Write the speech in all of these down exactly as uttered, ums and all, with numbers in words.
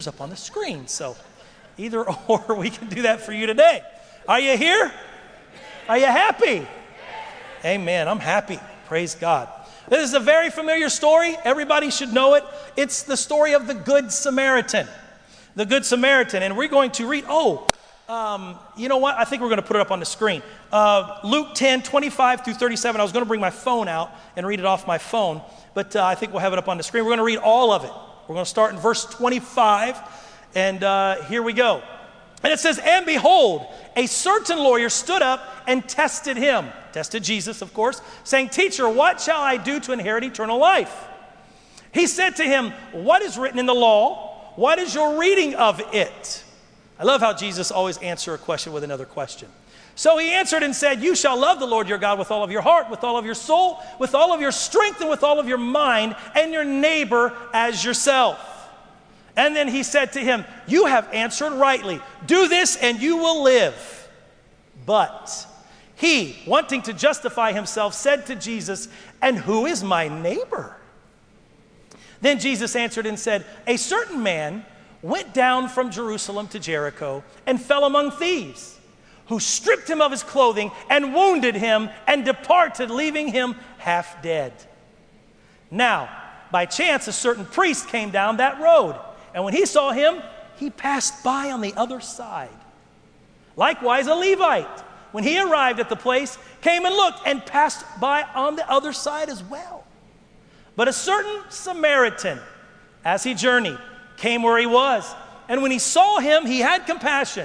up on the screen. So either or, we can do that for you today. Are you here? Are you happy? Amen. I'm happy. Praise God. This is a very familiar story. Everybody should know it. It's the story of the Good Samaritan. The Good Samaritan. And we're going to read, oh, um, you know what? I think we're going to put it up on the screen. Uh, Luke ten, twenty-five through thirty-seven. I was going to bring my phone out and read it off my phone, but uh, I think we'll have it up on the screen. We're going to read all of it. We're going to start in verse twenty-five, and uh, here we go. And it says, and behold, a certain lawyer stood up and tested him, tested Jesus, of course, saying, Teacher, what shall I do to inherit eternal life? He said to him, what is written in the law? What is your reading of it? I love how Jesus always answers a question with another question. So he answered and said, you shall love the Lord your God with all of your heart, with all of your soul, with all of your strength, and with all of your mind, and your neighbor as yourself. And then he said to him, you have answered rightly. Do this and you will live. But he, wanting to justify himself, said to Jesus, and who is my neighbor? Then Jesus answered and said, a certain man went down from Jerusalem to Jericho and fell among thieves, who stripped him of his clothing and wounded him and departed, leaving him half dead. Now, by chance, a certain priest came down that road, and when he saw him, he passed by on the other side. Likewise, a Levite, when he arrived at the place, came and looked and passed by on the other side as well. But a certain Samaritan, as he journeyed, came where he was, and when he saw him, he had compassion.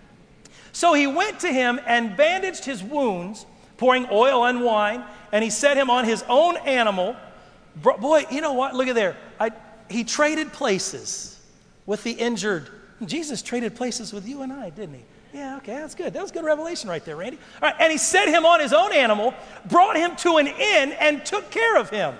So he went to him and bandaged his wounds, pouring oil and wine, and he set him on his own animal. Boy, you know what? Look at there. I, he traded places with the injured. Jesus traded places with you and I, didn't he? Yeah, okay, that's good. That was good revelation right there, Randy. All right, and he set him on his own animal, brought him to an inn, and took care of him.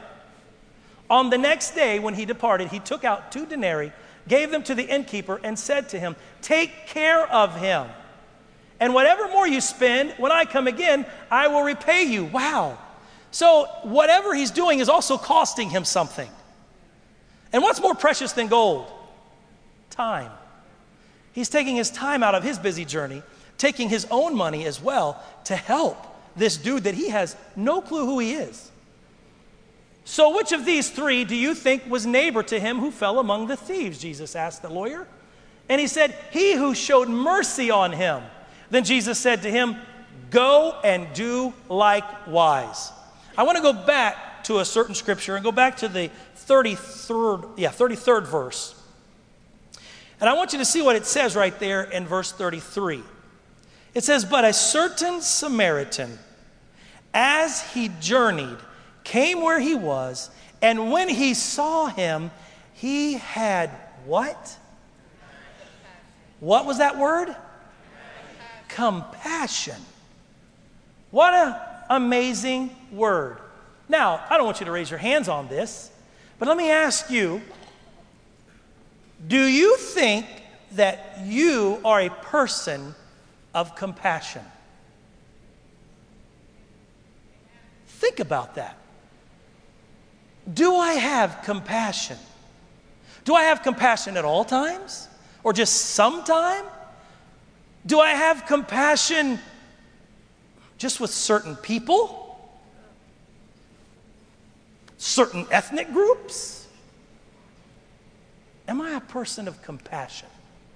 On the next day, when he departed, he took out two denarii, gave them to the innkeeper, and said to him, take care of him. And whatever more you spend, when I come again, I will repay you. Wow. So whatever he's doing is also costing him something. And what's more precious than gold? Time. He's taking his time out of his busy journey, taking his own money as well to help this dude that he has no clue who he is. So which of these three do you think was neighbor to him who fell among the thieves? Jesus asked the lawyer. And he said, he who showed mercy on him. Then Jesus said to him, go and do likewise. I want to go back to a certain scripture and go back to the thirty-third, yeah, thirty-third verse. And I want you to see what it says right there in verse thirty-three. It says, but a certain Samaritan, as he journeyed, came where he was, and when he saw him, he had what? What was that word? Compassion. What an amazing word. Now, I don't want you to raise your hands on this, but let me ask you, do you think that you are a person of compassion? Think about that. Do I have compassion? Do I have compassion at all times? Or just sometime? Do I have compassion just with certain people? Certain ethnic groups? Am I a person of compassion?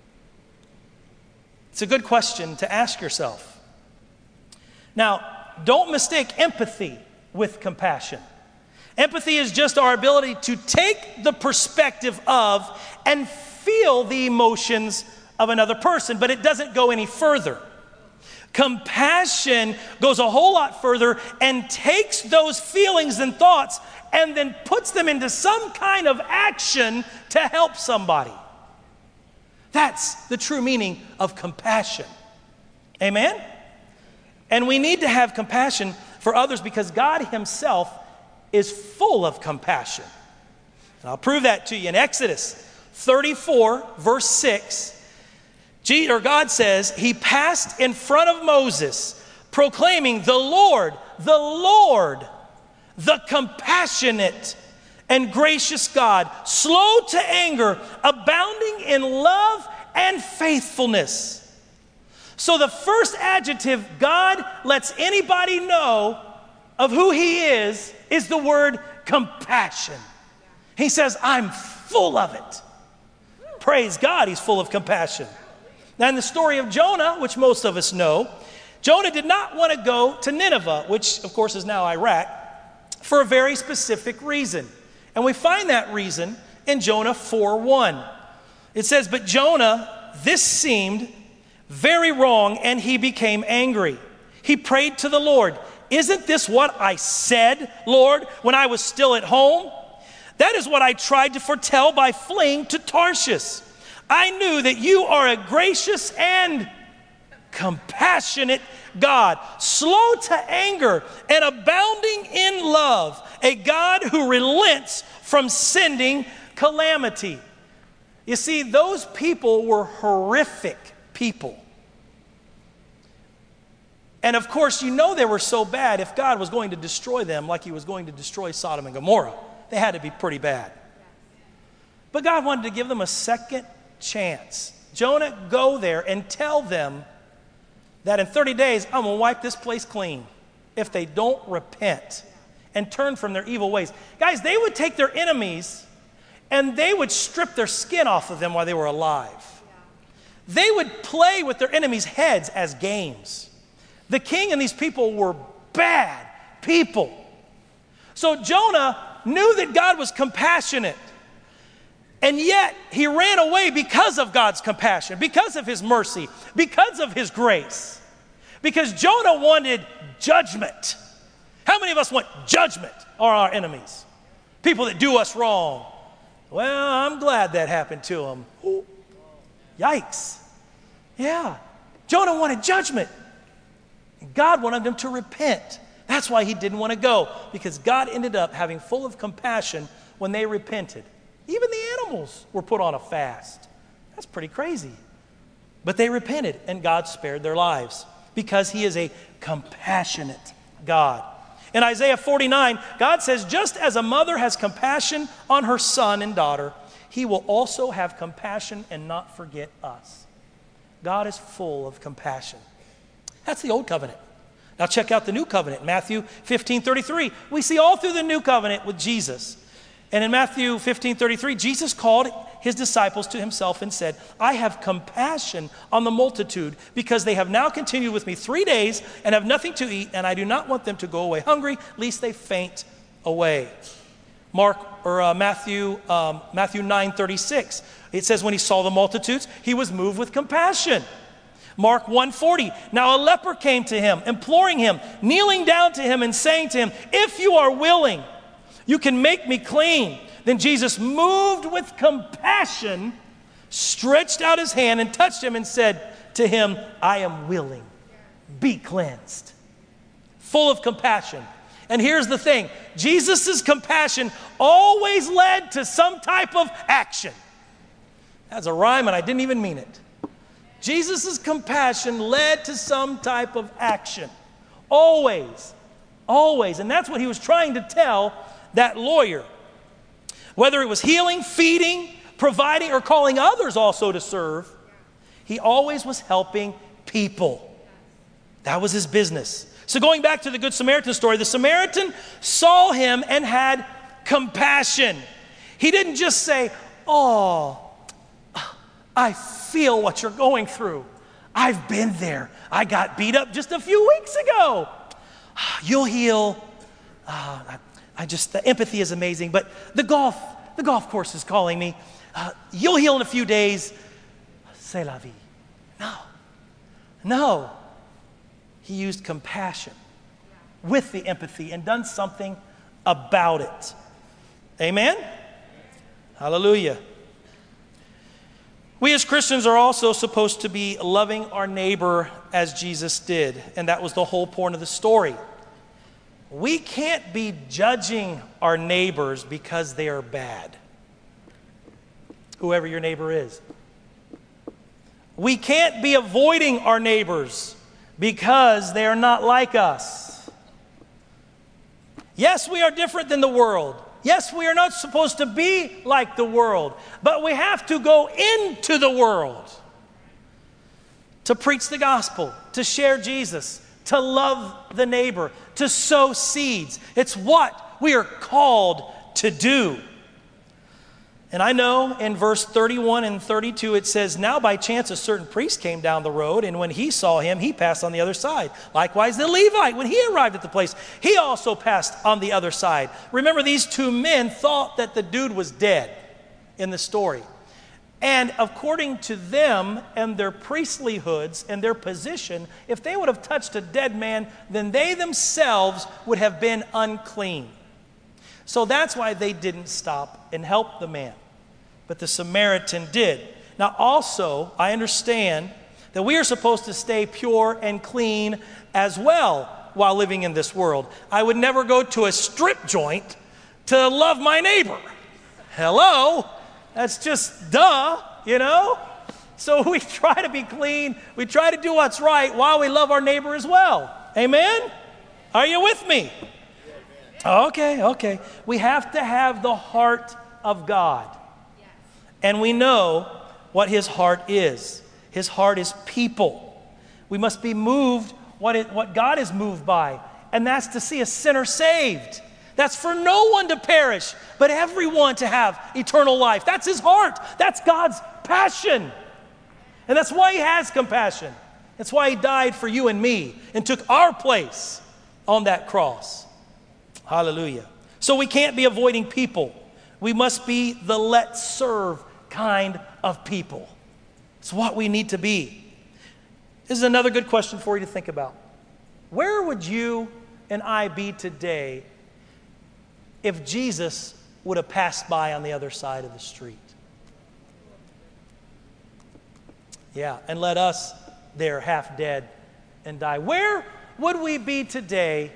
It's a good question to ask yourself. Now, don't mistake empathy with compassion. Empathy is just our ability to take the perspective of and feel the emotions of another person, but it doesn't go any further. Compassion goes a whole lot further and takes those feelings and thoughts and then puts them into some kind of action to help somebody. That's the true meaning of compassion. Amen? And we need to have compassion for others because God himself is full of compassion. And I'll prove that to you in Exodus thirty-four, verse six. God says, he passed in front of Moses, proclaiming, the Lord, the Lord, the compassionate and gracious God, slow to anger, abounding in love and faithfulness. So the first adjective God lets anybody know of who he is is the word compassion. He says, I'm full of it. Praise God, he's full of compassion. Now in the story of Jonah, which most of us know, Jonah did not want to go to Nineveh, which of course is now Iraq, for a very specific reason. And we find that reason in Jonah four one. It says, but Jonah, this seemed very wrong, and he became angry. He prayed to the Lord, isn't this what I said, Lord, when I was still at home? That is what I tried to foretell by fleeing to Tarshish. I knew that you are a gracious and compassionate God, slow to anger and abounding in love, a God who relents from sending calamity. You see, those people were horrific people. And of course, you know they were so bad, if God was going to destroy them like he was going to destroy Sodom and Gomorrah, they had to be pretty bad. But God wanted to give them a second chance. Jonah, go there and tell them that in thirty days, I'm going to wipe this place clean if they don't repent and turn from their evil ways. Guys, they would take their enemies and they would strip their skin off of them while they were alive. They would play with their enemies' heads as games. The king and these people were bad people. So Jonah knew that God was compassionate. And yet he ran away because of God's compassion, because of his mercy, because of his grace. Because Jonah wanted judgment. How many of us want judgment on our enemies? People that do us wrong. Well, I'm glad that happened to them. Ooh, yikes. Yeah. Jonah wanted judgment. God wanted them to repent. That's why he didn't want to go, because God ended up having full of compassion when they repented. Even the animals were put on a fast. That's pretty crazy. But they repented, and God spared their lives because he is a compassionate God. In Isaiah forty-nine, God says, just as a mother has compassion on her son and daughter, he will also have compassion and not forget us. God is full of compassion. That's the old covenant. Now check out the new covenant, Matthew fifteen thirty-three. We see all through the new covenant with Jesus. And in Matthew fifteen thirty-three, Jesus called his disciples to himself and said, I have compassion on the multitude because they have now continued with me three days and have nothing to eat, and I do not want them to go away hungry, lest they faint away. Mark or uh, Matthew um, Matthew nine thirty-six, it says when he saw the multitudes, he was moved with compassion. Mark one forty, now a leper came to him, imploring him, kneeling down to him and saying to him, if you are willing, you can make me clean. Then Jesus, moved with compassion, stretched out his hand and touched him and said to him, I am willing, be cleansed. Full of compassion. And here's the thing, Jesus' compassion always led to some type of action. That's a rhyme and I didn't even mean it. Jesus' compassion led to some type of action. Always. Always. And that's what he was trying to tell that lawyer. Whether it was healing, feeding, providing, or calling others also to serve, he always was helping people. That was his business. So going back to the Good Samaritan story, the Samaritan saw him and had compassion. He didn't just say, oh, I feel what you're going through. I've been there. I got beat up just a few weeks ago. You'll heal. Uh, I, I just, the empathy is amazing, but the golf, the golf course is calling me. Uh, you'll heal in a few days. C'est la vie. No, no. He used compassion with the empathy and done something about it. Amen? Hallelujah. We as Christians are also supposed to be loving our neighbor as Jesus did, and that was the whole point of the story. We can't be judging our neighbors because they are bad, whoever your neighbor is. We can't be avoiding our neighbors because they are not like us. Yes, we are different than the world. Yes, we are not supposed to be like the world, but we have to go into the world to preach the gospel, to share Jesus, to love the neighbor, to sow seeds. It's what we are called to do. And I know in verse thirty-one and thirty-two it says, now by chance a certain priest came down the road, and when he saw him, he passed on the other side. Likewise the Levite, when he arrived at the place, he also passed on the other side. Remember, these two men thought that the dude was dead in the story. And according to them and their priestly hoods and their position, if they would have touched a dead man, then they themselves would have been unclean. So that's why they didn't stop and help the man. But the Samaritan did. Now also, I understand that we are supposed to stay pure and clean as well while living in this world. I would never go to a strip joint to love my neighbor. Hello? That's just duh, you know? So we try to be clean. We try to do what's right while we love our neighbor as well. Amen? Are you with me? Okay, okay. We have to have the heart of God. Yes. And we know what his heart is. His heart is people. We must be moved what, it, what God is moved by, and that's to see a sinner saved. That's for no one to perish, but everyone to have eternal life. That's his heart. That's God's passion. And that's why he has compassion. That's why he died for you and me and took our place on that cross. Hallelujah. So we can't be avoiding people. We must be the let's serve kind of people. It's what we need to be. This is another good question for you to think about. Where would you and I be today if Jesus would have passed by on the other side of the street? Yeah, and let us there half dead and die. Where would we be today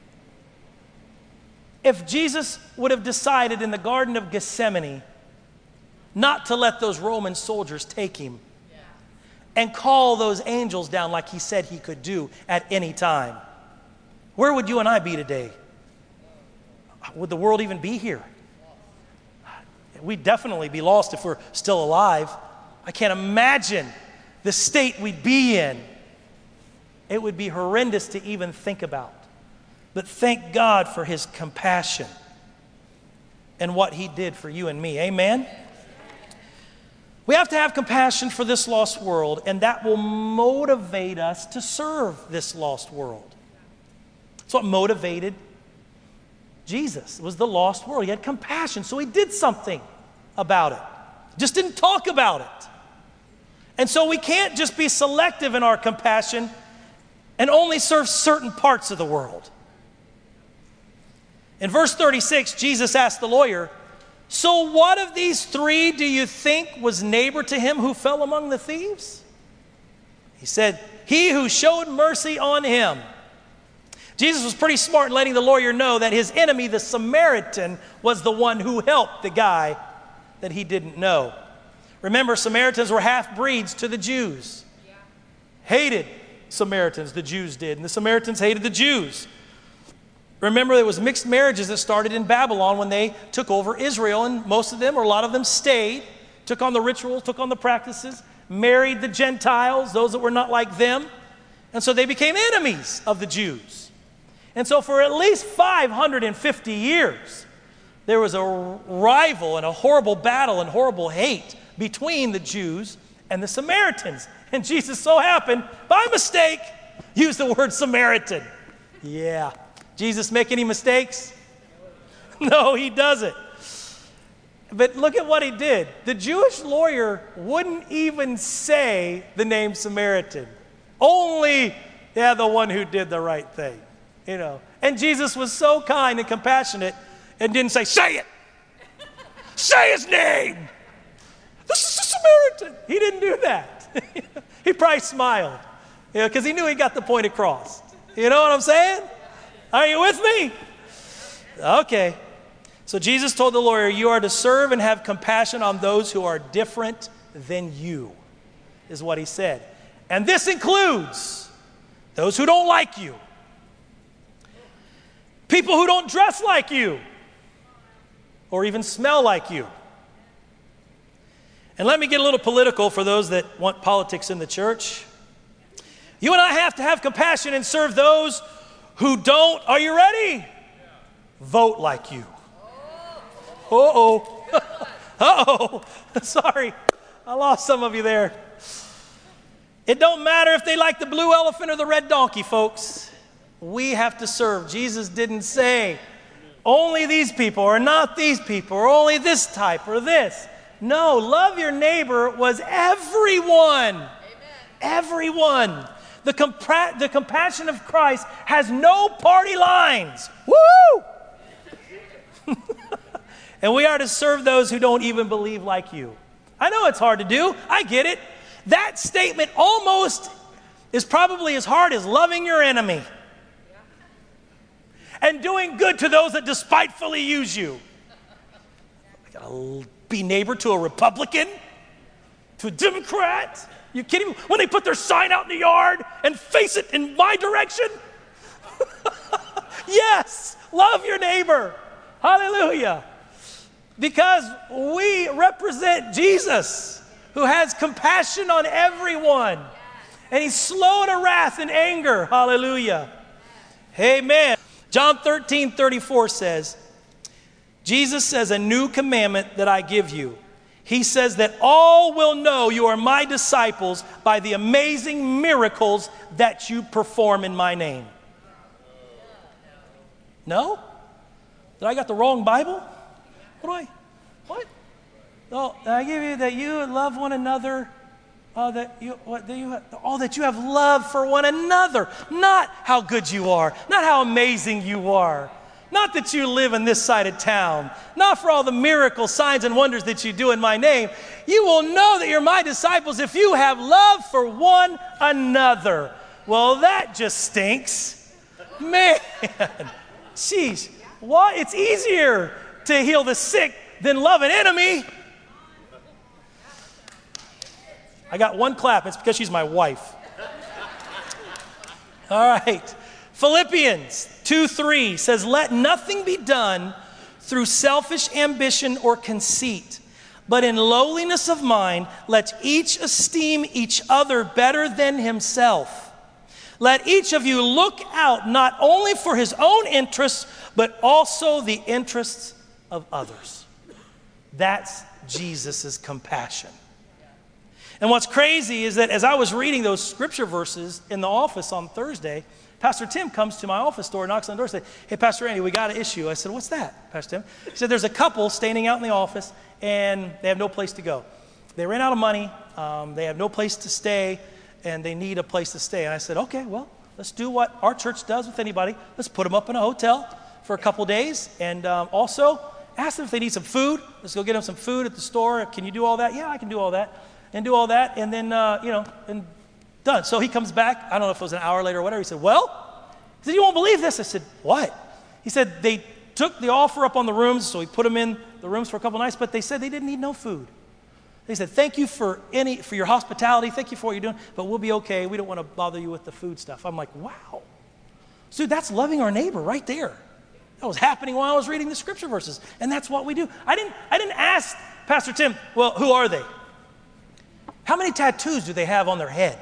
if Jesus would have decided in the Garden of Gethsemane not to let those Roman soldiers take him and call those angels down like he said he could do at any time? Where would you and I be today? Would the world even be here? We'd definitely be lost if we're still alive. I can't imagine the state we'd be in. It would be horrendous to even think about. But thank God for his compassion and what he did for you and me. Amen? We have to have compassion for this lost world, and that will motivate us to serve this lost world. It's what motivated Jesus. It was the lost world. He had compassion, so he did something about it. Just didn't talk about it. And so we can't just be selective in our compassion and only serve certain parts of the world. In verse thirty-six, Jesus asked the lawyer, so what of these three do you think was neighbor to him who fell among the thieves? He said, he who showed mercy on him. Jesus was pretty smart in letting the lawyer know that his enemy, the Samaritan, was the one who helped the guy that he didn't know. Remember, Samaritans were half-breeds to the Jews. Yeah. Hated Samaritans, the Jews did, and the Samaritans hated the Jews. Remember, there was mixed marriages that started in Babylon when they took over Israel, and most of them, or a lot of them, stayed, took on the rituals, took on the practices, married the Gentiles, those that were not like them, and so they became enemies of the Jews. And so for at least five hundred fifty years, there was a rival and a horrible battle and horrible hate between the Jews and the Samaritans. And Jesus so happened, by mistake, used the word Samaritan. Yeah. Jesus make any mistakes? No, he doesn't. But look at what he did. The Jewish lawyer wouldn't even say the name Samaritan. Only, yeah, the one who did the right thing. You know. And Jesus was so kind and compassionate and didn't say, say it. Say his name. This is a Samaritan. He didn't do that. He probably smiled, you know, because he knew he got the point across. You know what I'm saying? Are you with me? Okay. So Jesus told the lawyer, you are to serve and have compassion on those who are different than you, is what he said. And this includes those who don't like you, people who don't dress like you, or even smell like you. And let me get a little political for those that want politics in the church. You and I have to have compassion and serve those who don't, are you ready? Vote like you. Uh-oh. Uh-oh. Sorry. I lost some of you there. It don't matter if they like the blue elephant or the red donkey, folks. We have to serve. Jesus didn't say only these people or not these people or only this type or this. No, love your neighbor was everyone. Amen. Everyone. The, compa- the compassion of Christ has no party lines. Woo! And we are to serve those who don't even believe like you. I know it's hard to do. I get it. That statement almost is probably as hard as loving your enemy and doing good to those that despitefully use you. I gotta be neighbor to a Republican, to a Democrat. You kidding me? When they put their sign out in the yard and face it in my direction? Yes, love your neighbor. Hallelujah. Because we represent Jesus, who has compassion on everyone. And he's slow to wrath and anger. Hallelujah. Amen. John thirteen thirty-four says, Jesus says, a new commandment that I give you. He says that all will know you are my disciples by the amazing miracles that you perform in my name. No? Did I got the wrong Bible? What do I, what? Oh, I give you that you love one another, uh, that you, what, that you, all that you have love for one another. Not how good you are, not how amazing you are. Not that you live in this side of town. Not for all the miracle signs and wonders that you do in my name. You will know that you're my disciples if you have love for one another. Well, that just stinks. Man, jeez. What? It's easier to heal the sick than love an enemy. I got one clap. It's because she's my wife. All right. Philippians two three says, let nothing be done through selfish ambition or conceit, but in lowliness of mind, let each esteem each other better than himself. Let each of you look out not only for his own interests, but also the interests of others. That's Jesus' compassion. And what's crazy is that as I was reading those scripture verses in the office on Thursday, Pastor Tim comes to my office door, knocks on the door, and says, hey, Pastor Randy, we got an issue. I said, what's that, Pastor Tim? He said, there's a couple standing out in the office, and they have no place to go. They ran out of money. Um, they have no place to stay, and they need a place to stay. And I said, okay, well, let's do what our church does with anybody. Let's put them up in a hotel for a couple days, and um, also ask them if they need some food. Let's go get them some food at the store. Can you do all that? Yeah, I can do all that. And do all that, and then, uh, you know, and done. So he comes back, I don't know if it was an hour later or whatever. He said, well, he said, you won't believe this. I said, what? He said, they took the offer up on the rooms, so he put them in the rooms for a couple nights, but they said they didn't need no food. They said, thank you for any for your hospitality, thank you for what you're doing, but we'll be okay. We don't want to bother you with the food stuff. I'm like, wow. So that's loving our neighbor right there. That was happening while I was reading the scripture verses, and that's what we do. I didn't, I didn't ask Pastor Tim, well, who are they? How many tattoos do they have on their head?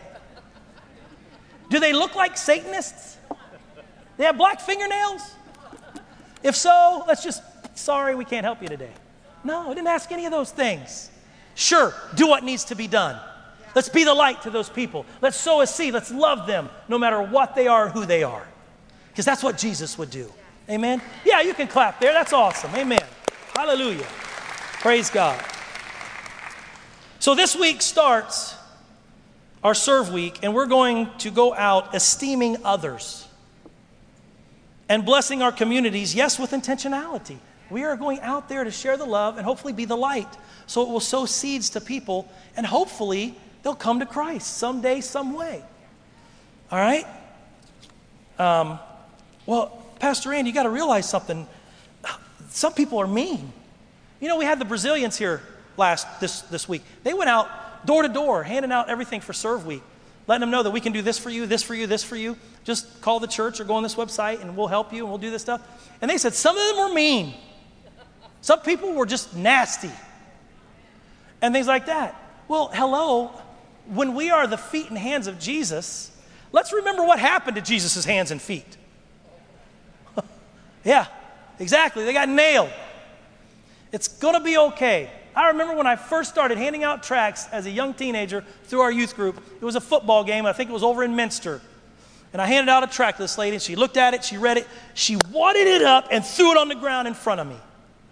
Do they look like Satanists? They have black fingernails? If so, let's just, sorry, we can't help you today. No, I didn't ask any of those things. Sure, do what needs to be done. Let's be the light to those people. Let's sow a seed. Let's love them no matter what they are or who they are. Because that's what Jesus would do. Amen? Yeah, you can clap there. That's awesome. Amen. Hallelujah. Praise God. So this week starts our serve week, and we're going to go out esteeming others and blessing our communities, yes, with intentionality. We are going out there to share the love and hopefully be the light. So it will sow seeds to people, and hopefully they'll come to Christ someday, some way. All right? Um, well, Pastor Andy, you got to realize something. Some people are mean. You know, we had the Brazilians here last this this week. They went out door to door, handing out everything for Serve Week, letting them know that we can do this for you, this for you, this for you. Just call the church or go on this website and we'll help you and we'll do this stuff. And they said some of them were mean. Some people were just nasty and things like that. Well, hello, when we are the feet and hands of Jesus, let's remember what happened to Jesus' hands and feet. Yeah, exactly. They got nailed. It's going to be okay. I remember when I first started handing out tracts as a young teenager through our youth group. It was a football game. I think it was over in Minster. And I handed out a tract to this lady, and she looked at it, she read it, she wadded it up and threw it on the ground in front of me.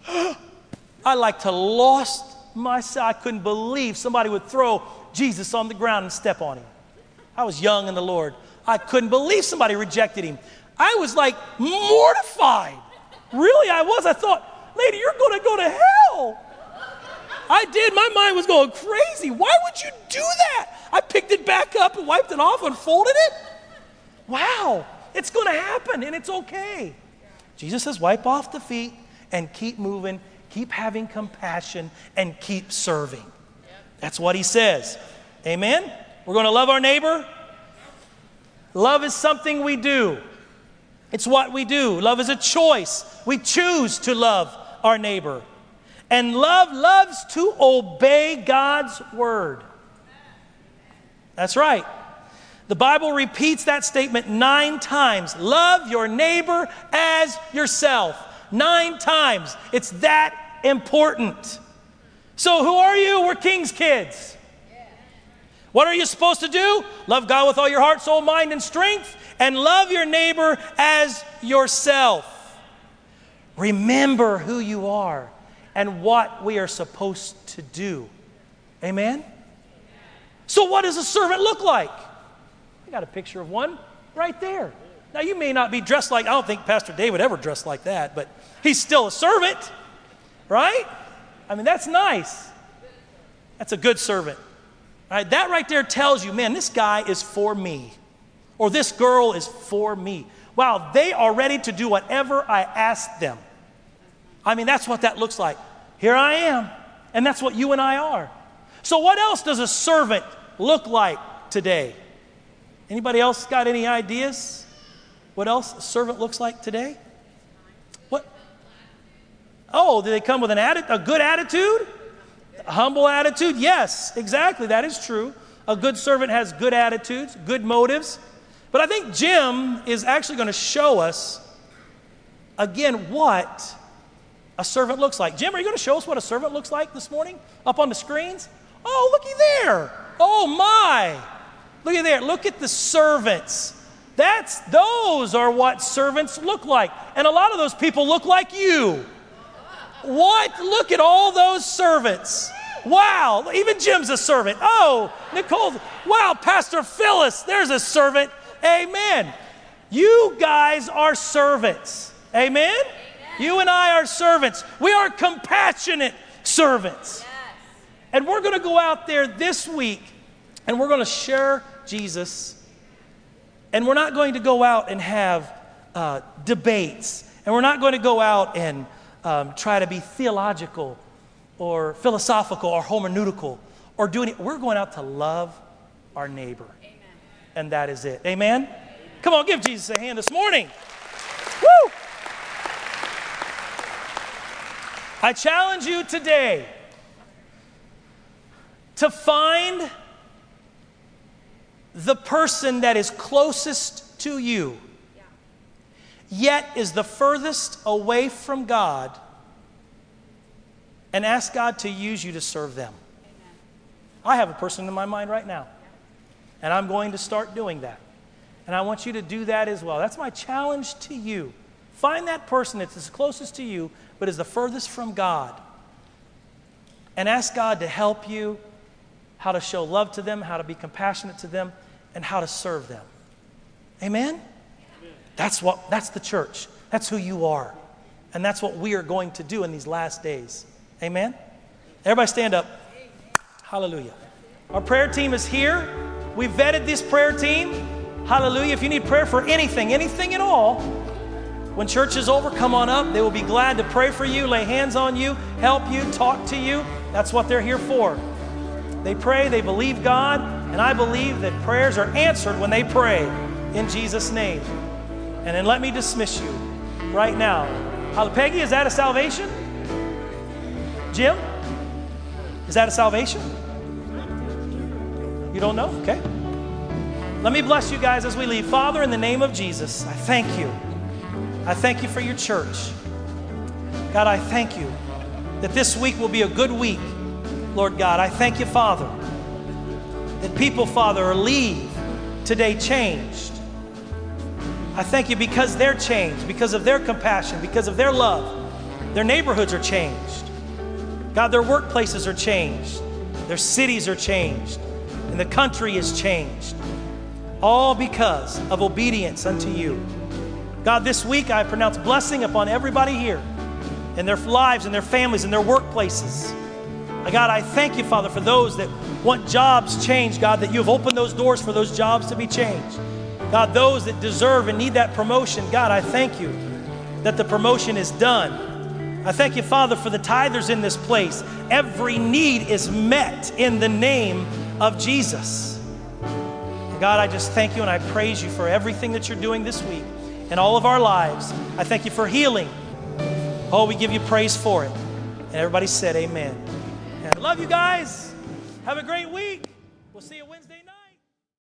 I like to lost myself. I couldn't believe somebody would throw Jesus on the ground and step on him. I was young in the Lord. I couldn't believe somebody rejected him. I was like mortified. Really, I was. I thought, lady, you're going to go to hell. I did. My mind was going crazy. Why would you do that? I picked it back up and wiped it off and folded it. Wow, it's going to happen, and it's okay. Jesus says, wipe off the feet and keep moving, keep having compassion, and keep serving. That's what he says. Amen? We're going to love our neighbor. Love is something we do. It's what we do. Love is a choice. We choose to love our neighbor. And love loves to obey God's word. That's right. The Bible repeats that statement nine times. Love your neighbor as yourself. Nine times. It's that important. So who are you? We're King's kids. What are you supposed to do? Love God with all your heart, soul, mind, and strength, and love your neighbor as yourself. Remember who you are and what we are supposed to do. Amen? So what does a servant look like? I got a picture of one right there. Now, you may not be dressed like, I don't think Pastor David ever dressed like that, but he's still a servant, right? I mean, that's nice. That's a good servant. All right, that right there tells you, man, this guy is for me, or this girl is for me. Wow, they are ready to do whatever I ask them. I mean, that's what that looks like. Here I am, and that's what you and I are. So what else does a servant look like today? Anybody else got any ideas? What else a servant looks like today? What? Oh, do they come with an atti- a good attitude? A humble attitude? Yes, exactly. That is true. A good servant has good attitudes, good motives. But I think Jim is actually going to show us, again, what a servant looks like. Jim, are you going to show us what a servant looks like this morning up on the screens? Oh, looky there. Oh, my. Look at there. Look at the servants. That's, those are what servants look like. And a lot of those people look like you. What? Look at all those servants. Wow. Even Jim's a servant. Oh, Nicole. Wow, Pastor Phyllis, there's a servant. Amen. You guys are servants. Amen? Amen. You and I are servants. We are compassionate servants. Yes. And we're going to go out there this week and we're going to share Jesus. And we're not going to go out and have uh, debates. And we're not going to go out and um, try to be theological or philosophical or hermeneutical or doing it. We're going out to love our neighbor. Amen. And that is it. Amen? Amen? Come on, give Jesus a hand this morning. Woo! I challenge you today to find the person that is closest to you, yet is the furthest away from God, and ask God to use you to serve them. Amen. I have a person in my mind right now, and I'm going to start doing that. And I want you to do that as well. That's my challenge to you. Find that person that's as closest to you, but is the furthest from God, and ask God to help you how to show love to them, how to be compassionate to them, and how to serve them. Amen? Amen? That's what, that's the church. That's who you are. And that's what we are going to do in these last days. Amen? Everybody stand up. Hallelujah. Our prayer team is here. We vetted this prayer team. Hallelujah. If you need prayer for anything, anything at all, when church is over, come on up. They will be glad to pray for you, lay hands on you, help you, talk to you. That's what they're here for. They pray, they believe God, and I believe that prayers are answered when they pray in Jesus' name. And then let me dismiss you right now. Peggy, is that a salvation? Jim? Is that a salvation? You don't know? Okay. Let me bless you guys as we leave. Father, in the name of Jesus, I thank you. I thank you for your church. God, I thank you that this week will be a good week. Lord God, I thank you, Father, that people, Father, leave today changed. I thank you because they're changed, because of their compassion, because of their love. Their neighborhoods are changed. God, their workplaces are changed. Their cities are changed. And the country is changed. All because of obedience unto you. God, this week I pronounce blessing upon everybody here in their lives, in their families, in their workplaces. God, I thank you, Father, for those that want jobs changed, God, that you have opened those doors for those jobs to be changed. God, those that deserve and need that promotion, God, I thank you that the promotion is done. I thank you, Father, for the tithers in this place. Every need is met in the name of Jesus. God, I just thank you and I praise you for everything that you're doing this week in all of our lives. I thank you for healing. Oh, we give you praise for it. And everybody said amen. And I love you guys. Have a great week. We'll see you Wednesday night.